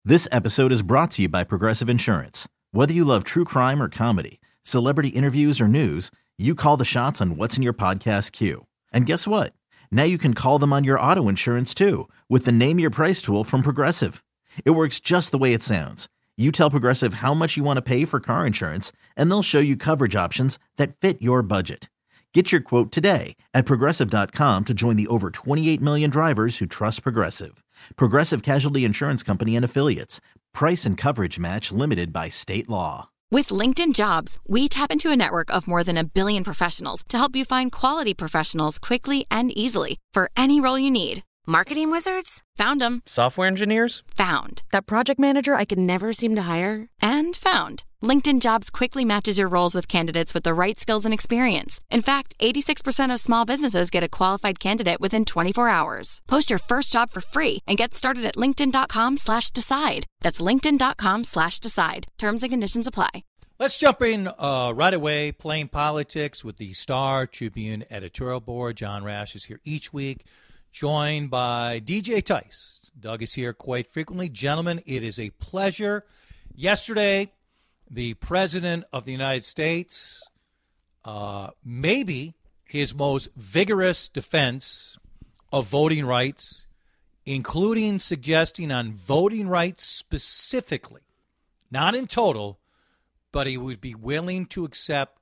This episode is brought to you by Progressive Insurance. Whether you love true crime or comedy, celebrity interviews or news, you call the shots on what's in your podcast queue. And guess what? Now you can call them on your auto insurance too with the Name Your Price tool from Progressive. It works just the way it sounds. You tell Progressive how much you want to pay for car insurance, and they'll show you coverage options that fit your budget. Get your quote today at Progressive.com to join the over 28 million drivers who trust Progressive. Progressive Casualty Insurance Company and Affiliates. Price and coverage match limited by state law. With LinkedIn Jobs, we tap into a network of more than 1 billion professionals to help you find quality professionals quickly and easily for any role you need. Marketing wizards? Found them. Software engineers? Found. That project manager I could never seem to hire? And found. LinkedIn Jobs quickly matches your roles with candidates with the right skills and experience. In fact, 86% of small businesses get a qualified candidate within 24 hours. Post your first job for free and get started at linkedin.com/decide. That's linkedin.com/decide. Terms and conditions apply. Let's jump in right away, playing politics with the Star Tribune editorial board. John Rash is here each week, joined by DJ Tice. Doug is here quite frequently. Gentlemen, it is a pleasure. Yesterday, the President of the United States, maybe his most vigorous defense of voting rights, including suggesting on voting rights specifically, not in total, but he would be willing to accept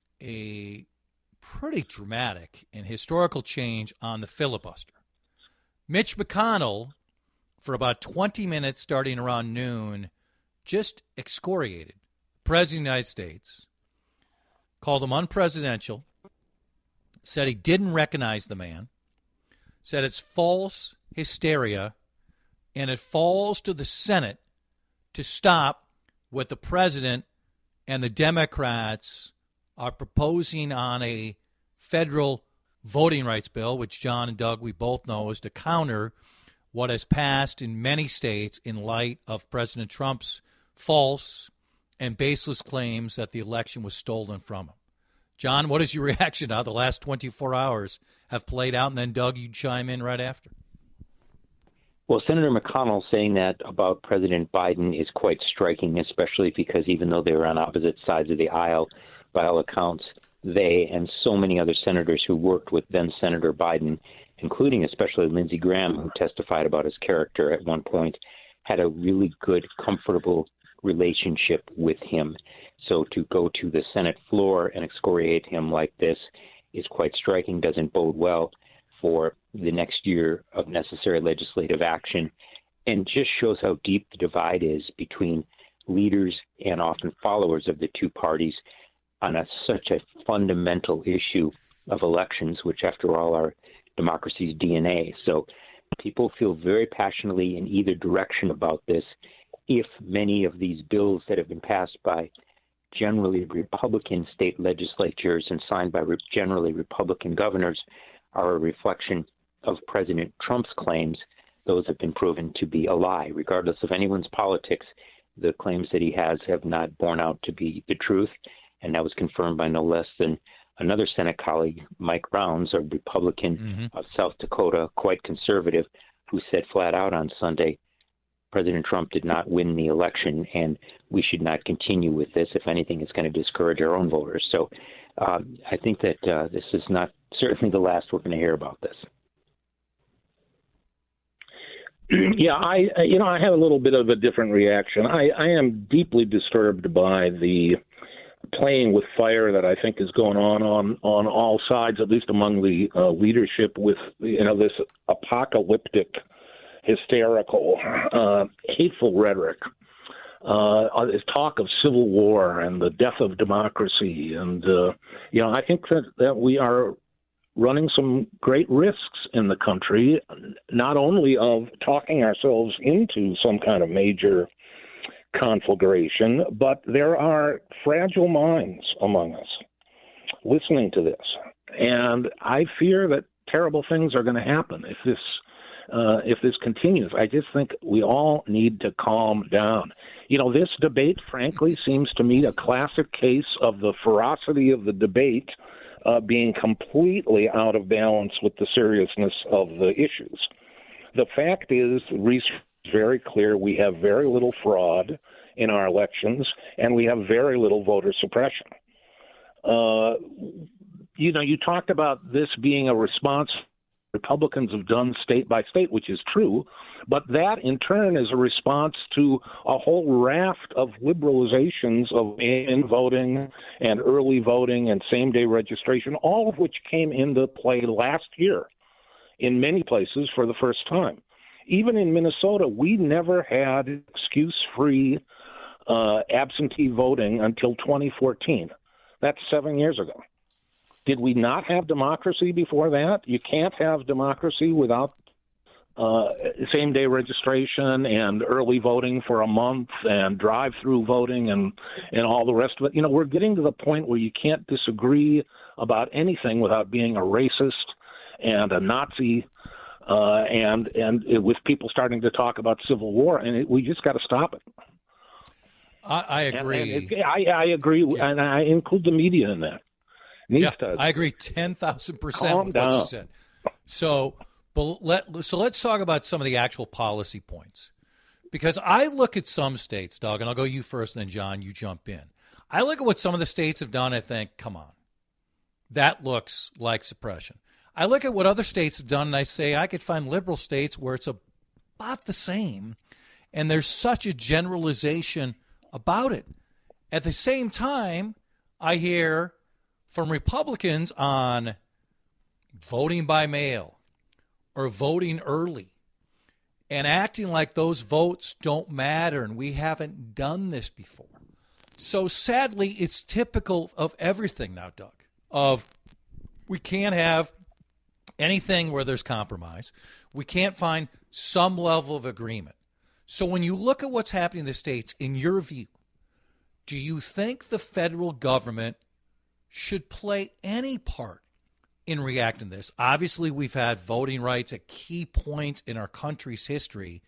a pretty dramatic and historical change on the filibuster. Mitch McConnell, for about 20 minutes starting around noon, just excoriated the President of the United States, called him unpresidential, said he didn't recognize the man, said it's false hysteria, and it falls to the Senate to stop what the President and the Democrats are proposing on a federal voting rights bill, which John and Doug, we both know, is to counter what has passed in many states in light of President Trump's false and baseless claims that the election was stolen from him. John, what is your reaction to how the last 24 hours have played out? And then, Doug, you chime in right after. Well, Senator McConnell saying that about President Biden is quite striking, especially because even though they were on opposite sides of the aisle, by all accounts, they and so many other senators who worked with then-Senator Biden, including especially Lindsey Graham, who testified about his character at one point, had a really good, comfortable relationship with him. So to go to the Senate floor and excoriate him like this is quite striking, doesn't bode well for the next year of necessary legislative action, and just shows how deep the divide is between leaders and often followers of the two parties on such a fundamental issue of elections, which after all are democracy's DNA. So people feel very passionately in either direction about this. If many of these bills that have been passed by generally Republican state legislatures and signed by generally Republican governors are a reflection of President Trump's claims, those have been proven to be a lie. Regardless of anyone's politics, the claims that he has have not borne out to be the truth, and that was confirmed by no less than another Senate colleague, Mike Rounds, a Republican of South Dakota, quite conservative, who said flat out on Sunday, President Trump did not win the election, and we should not continue with this. If anything, it's going to discourage our own voters. So I think that this is not certainly the last we're going to hear about this. Yeah, I have a little bit of a different reaction. I am deeply disturbed by the playing with fire that I think is going on all sides, at least among the leadership, with this apocalyptic, hysterical, hateful rhetoric. This talk of civil war and the death of democracy, and I think that we are running some great risks in the country, not only of talking ourselves into some kind of major conflagration, but there are fragile minds among us listening to this. And I fear that terrible things are going to happen if this continues. I just think we all need to calm down. This debate, frankly, seems to me a classic case of the ferocity of the debate being completely out of balance with the seriousness of the issues. The fact is, Reese is very clear. We have very little fraud in our elections, and we have very little voter suppression. You talked about this being a response Republicans have done state by state, which is true, but that in turn is a response to a whole raft of liberalizations of mail-in voting and early voting and same-day registration, all of which came into play last year in many places for the first time. Even in Minnesota, we never had excuse-free absentee voting until 2014. That's 7 years ago. Did we not have democracy before that? You can't have democracy without same-day registration and early voting for a month and drive-through voting and all the rest of it. We're getting to the point where you can't disagree about anything without being a racist and a Nazi and with people starting to talk about civil war, and we just got to stop it. I agree. I agree, and I include the media in that. I agree 10,000% with what you said. So let's talk about some of the actual policy points. Because I look at some states, Doug, and I'll go you first, and then John, you jump in. I look at what some of the states have done, and I think, come on, that looks like suppression. I look at what other states have done, and I say I could find liberal states where it's about the same, and there's such a generalization about it. At the same time, I hear from Republicans on voting by mail or voting early and acting like those votes don't matter and we haven't done this before. So sadly, it's typical of everything now, Doug, of we can't have anything where there's compromise. We can't find some level of agreement. So when you look at what's happening in the states, in your view, do you think the federal government should play any part in reacting to this? Obviously, we've had voting rights at key points in our country's history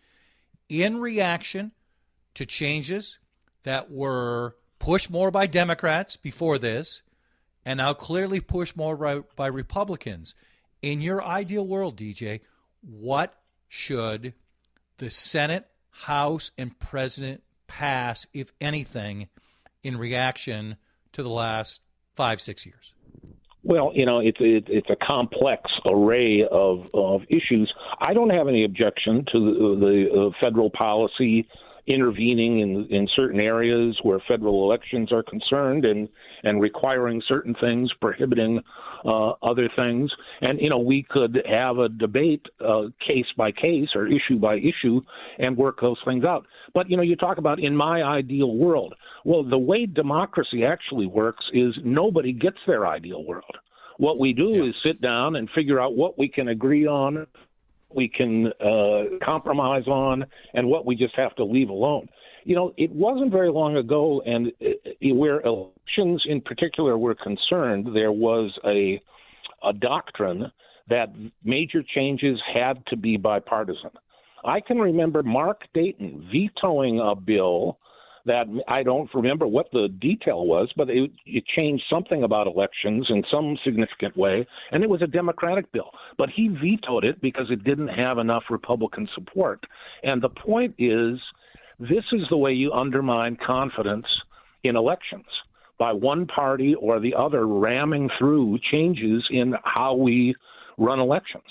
in reaction to changes that were pushed more by Democrats before this and now clearly pushed more by Republicans. In your ideal world, DJ, what should the Senate, House, and President pass, if anything, in reaction to the last 5-6 years? Well, it's a complex array of issues. I don't have any objection to the federal policy intervening in certain areas where federal elections are concerned and requiring certain things, prohibiting other things. And, we could have a debate case by case or issue by issue and work those things out. But, you talk about in my ideal world. Well, the way democracy actually works is nobody gets their ideal world. What we do is sit down and figure out what we can agree on, we can compromise on, and what we just have to leave alone. It wasn't very long ago, and where elections in particular were concerned, there was a doctrine that major changes had to be bipartisan. I can remember Mark Dayton vetoing a bill that I don't remember what the detail was, but it changed something about elections in some significant way, and it was a Democratic bill. But he vetoed it because it didn't have enough Republican support. And the point is, this is the way you undermine confidence in elections, by one party or the other ramming through changes in how we run elections.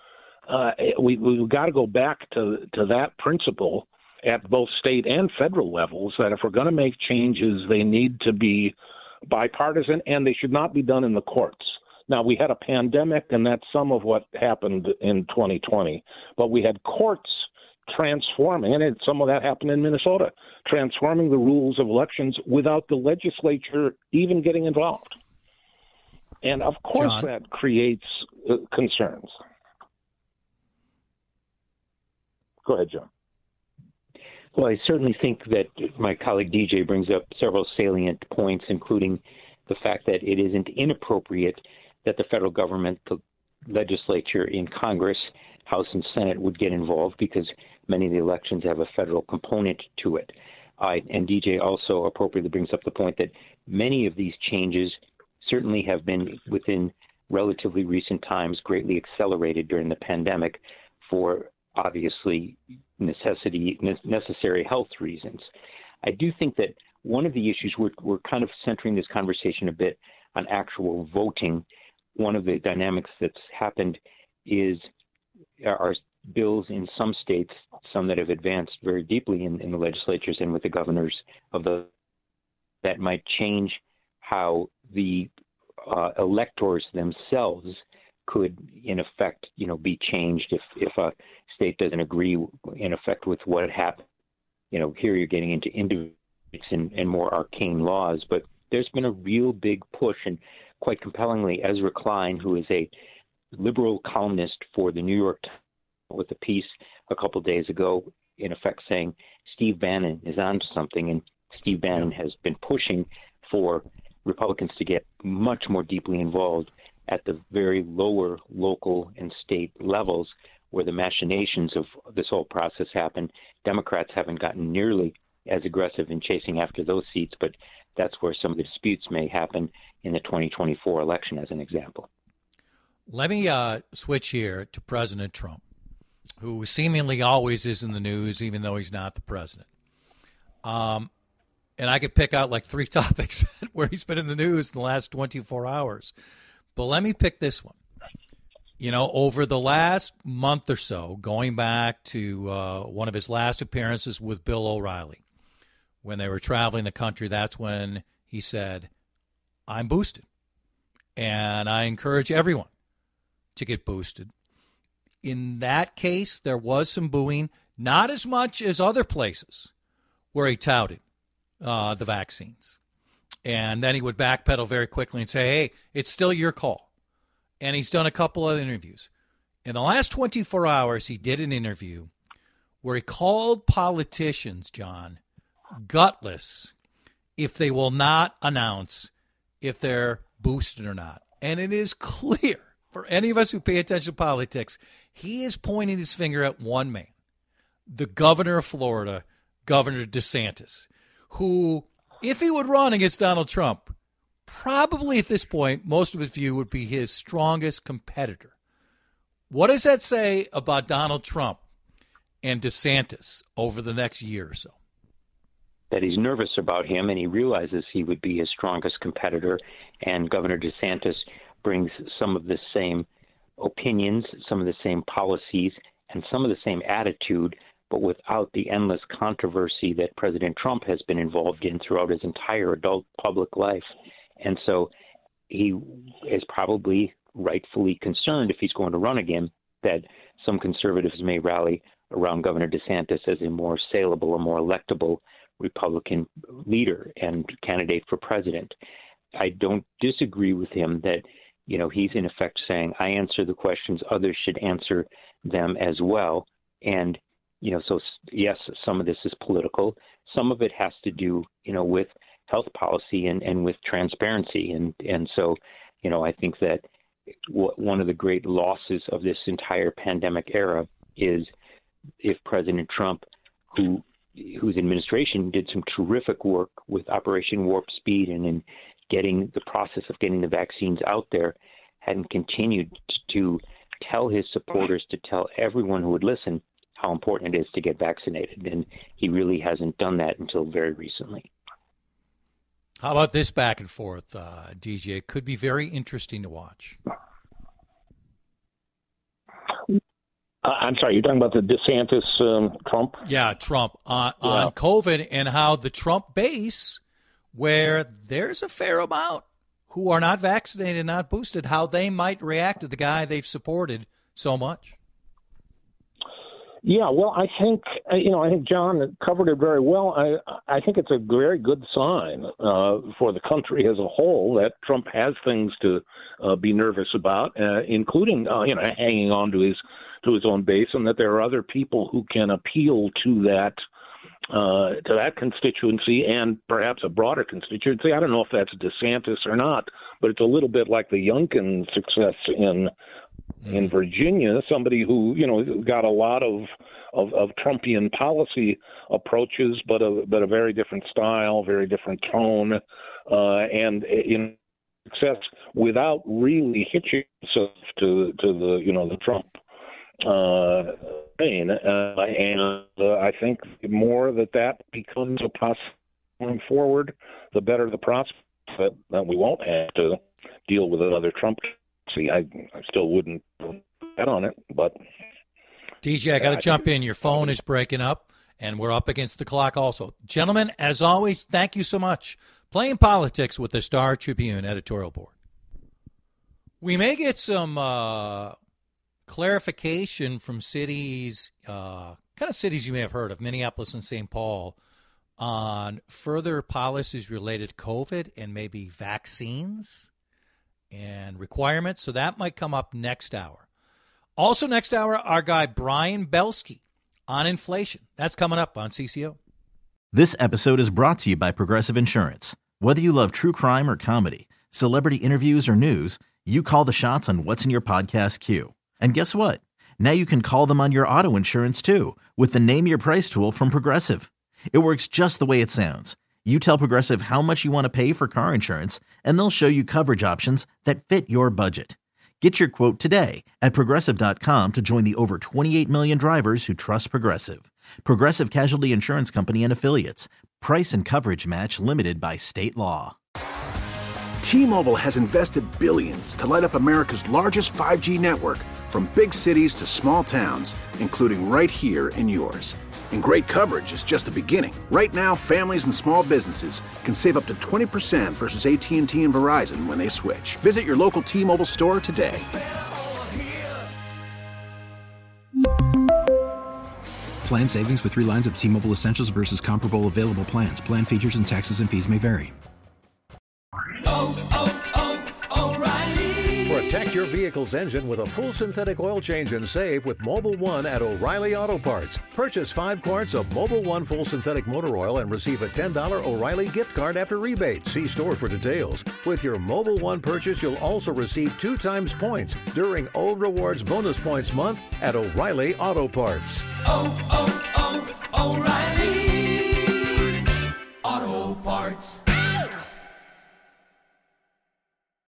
We've got to go back to that principle at both state and federal levels, that if we're going to make changes, they need to be bipartisan and they should not be done in the courts. Now, we had a pandemic, and that's some of what happened in 2020, but we had courts transforming, and some of that happened in Minnesota, transforming the rules of elections without the legislature even getting involved. And of course, John, that creates concerns. Go ahead, John. Well, I certainly think that my colleague DJ brings up several salient points, including the fact that it isn't inappropriate that the federal government, the legislature in Congress, House and Senate would get involved because many of the elections have a federal component to it. And DJ also appropriately brings up the point that many of these changes certainly have been within relatively recent times greatly accelerated during the pandemic for obviously necessary health reasons. I do think that one of the issues we're kind of centering this conversation a bit on actual voting. One of the dynamics that's happened is our bills in some states, some that have advanced very deeply in the legislatures and with the governors of that might change how the electors themselves could, in effect, be changed if a state doesn't agree, in effect, with what had happened. Here you're getting into individuals and more arcane laws, but there's been a real big push, and quite compellingly, Ezra Klein, who is a liberal columnist for the New York Times, with a piece a couple of days ago, in effect saying Steve Bannon is onto something, and Steve Bannon has been pushing for Republicans to get much more deeply involved at the very lower local and state levels where the machinations of this whole process happen. Democrats haven't gotten nearly as aggressive in chasing after those seats, but that's where some of the disputes may happen in the 2024 election, as an example. Let me switch here to President Trump, who seemingly always is in the news, even though he's not the president. And I could pick out like 3 topics where he's been in the news in the last 24 hours. But let me pick this one. Over the last month or so, going back to one of his last appearances with Bill O'Reilly, when they were traveling the country, that's when he said, I'm boosted. And I encourage everyone to get boosted. In that case, there was some booing, not as much as other places where he touted the vaccines. And then he would backpedal very quickly and say, hey, it's still your call. And he's done a couple of interviews. In the last 24 hours, he did an interview where he called politicians, John, gutless if they will not announce if they're boosted or not. And it is clear for any of us who pay attention to politics, he is pointing his finger at one man, the governor of Florida, Governor DeSantis, who, if he would run against Donald Trump, probably at this point, most of his view would be his strongest competitor. What does that say about Donald Trump and DeSantis over the next year or so? That he's nervous about him, and he realizes he would be his strongest competitor, and Governor DeSantis brings some of the same opinions, some of the same policies, and some of the same attitude, but without the endless controversy that President Trump has been involved in throughout his entire adult public life. And so he is probably rightfully concerned, if he's going to run again, that some conservatives may rally around Governor DeSantis as a more saleable, a more electable Republican leader and candidate for president. I don't disagree with him that, he's in effect saying, I answer the questions, others should answer them as well. And, so yes, some of this is political. Some of it has to do, with health policy and with transparency. And so, I think that one of the great losses of this entire pandemic era is if President Trump, whose administration did some terrific work with Operation Warp Speed and in getting the process of getting the vaccines out there, hadn't continued to tell his supporters, to tell everyone who would listen how important it is to get vaccinated. And he really hasn't done that until very recently. How about this back and forth, DJ? It could be very interesting to watch. I'm sorry, you're talking about the DeSantis Trump? Yeah, Trump on COVID, and how the Trump base, where there's a fair amount who are not vaccinated, not boosted, how they might react to the guy they've supported so much. Yeah, well, I think John covered it very well. I think it's a very good sign for the country as a whole that Trump has things to be nervous about, including hanging on to his own base, and that there are other people who can appeal to that constituency and perhaps a broader constituency. I don't know if that's DeSantis or not, but it's a little bit like the Youngkin success in Virginia, somebody who got a lot of Trumpian policy approaches, but a very different style, very different tone, and in success without really hitching himself to the Trump and I think the more that becomes a possibility going forward, the better the prospect that we won't have to deal with another Trump. See, I still wouldn't bet on it, but DJ, I got to jump in. Your phone is breaking up, and we're up against the clock also. Gentlemen, as always, thank you so much. Playing politics with the Star Tribune editorial board. We may get some clarification from cities, kind of cities you may have heard of, Minneapolis and St. Paul, on further policies related to COVID and maybe vaccines and requirements. So that might come up next hour. Also next hour, our guy Brian Belsky on inflation. That's coming up on CCO. This episode is brought to you by Progressive Insurance. Whether you love true crime or comedy, celebrity interviews or news, you call the shots on what's in your podcast queue. And guess what? Now you can call them on your auto insurance too with the Name Your Price tool from Progressive. It works just the way it sounds. You tell Progressive how much you want to pay for car insurance, and they'll show you coverage options that fit your budget. Get your quote today at Progressive.com to join the over 28 million drivers who trust Progressive. Progressive Casualty Insurance Company and Affiliates. Price and coverage match limited by state law. T-Mobile has invested billions to light up America's largest 5G network, from big cities to small towns, including right here in yours. And great coverage is just the beginning. Right now, families and small businesses can save up to 20% versus AT&T and Verizon when they switch. Visit your local T-Mobile store today. Plan savings with 3 lines of T-Mobile Essentials versus comparable available plans. Plan features and taxes and fees may vary. Protect your vehicle's engine with a full synthetic oil change and save with Mobil 1 at O'Reilly Auto Parts. Purchase 5 quarts of Mobil 1 full synthetic motor oil and receive a $10 O'Reilly gift card after rebate. See store for details. With your Mobil 1 purchase, you'll also receive 2 times points during O Rewards Bonus Points Month at O'Reilly Auto Parts. O'Reilly